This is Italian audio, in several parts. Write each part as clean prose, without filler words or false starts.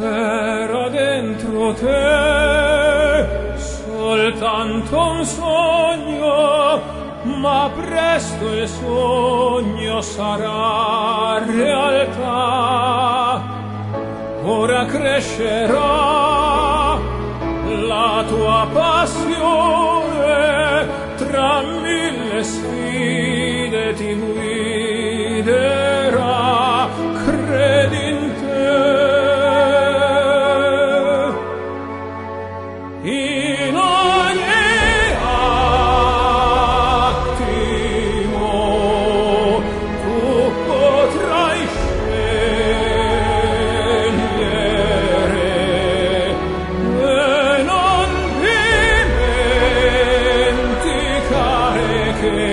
Era dentro te soltanto un sogno, ma presto il sogno sarà realtà. Ora crescerà la tua passione, tra mille sfide ti guiderà. Credi in te. In ogni attimo tu potrai scegliere e non dimenticare che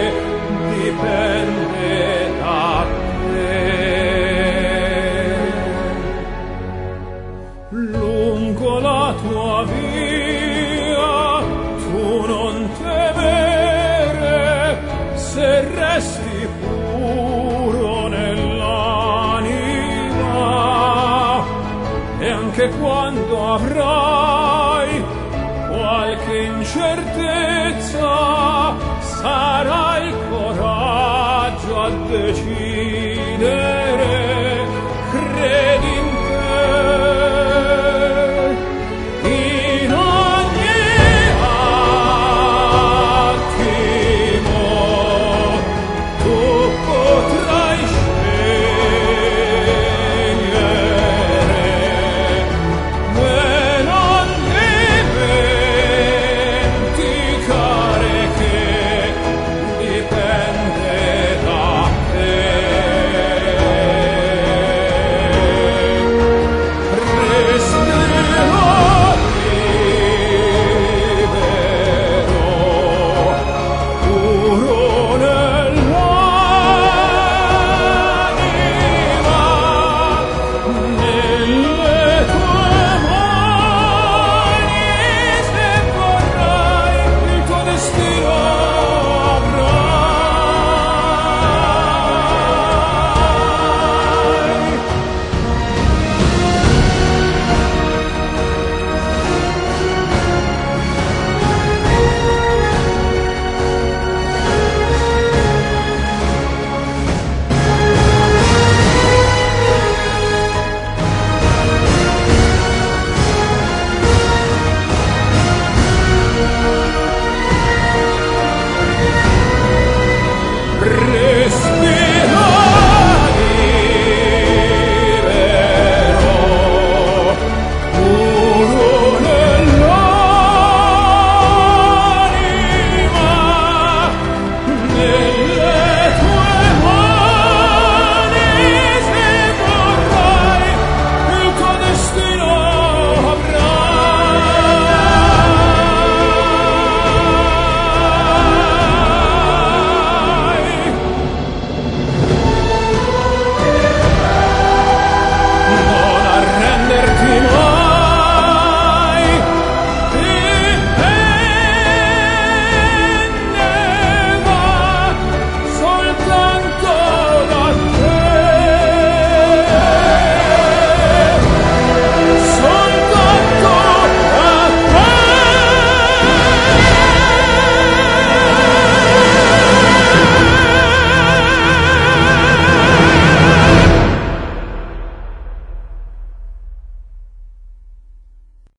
dipende da te. Lungo la tua via tu non temere, se resti puro nell'anima, e anche quando avrai qualche incertezza sarai coraggio a decidere.